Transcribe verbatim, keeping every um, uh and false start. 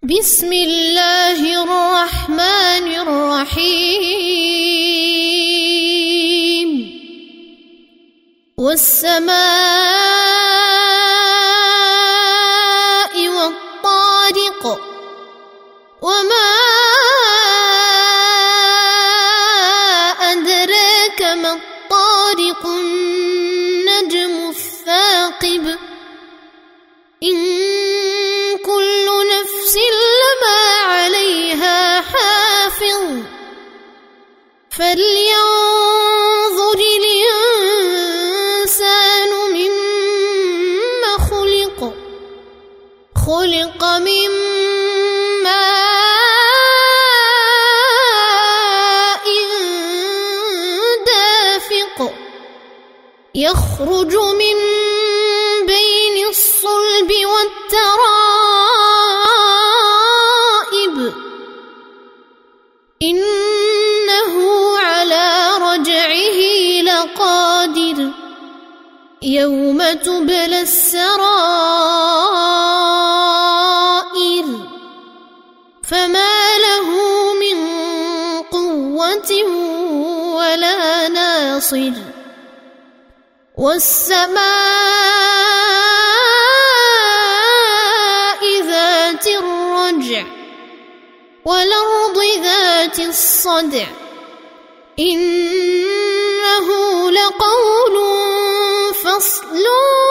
بسم الله الرحمن الرحيم والسماء والطارق وما أدراك ما الطارق النجم الثاقب إن كل نفس لما عليها حافظ فلينظر الإنسان مما خلق خلق من ماء دافق يخرج من بين الصلب والترائب إنه على رجعه لقادر يوم تبلى السرائر فما له من قوة ولا ناصر والسماء ذات الرجع والأرض ذات الصدع إنه لقول فصل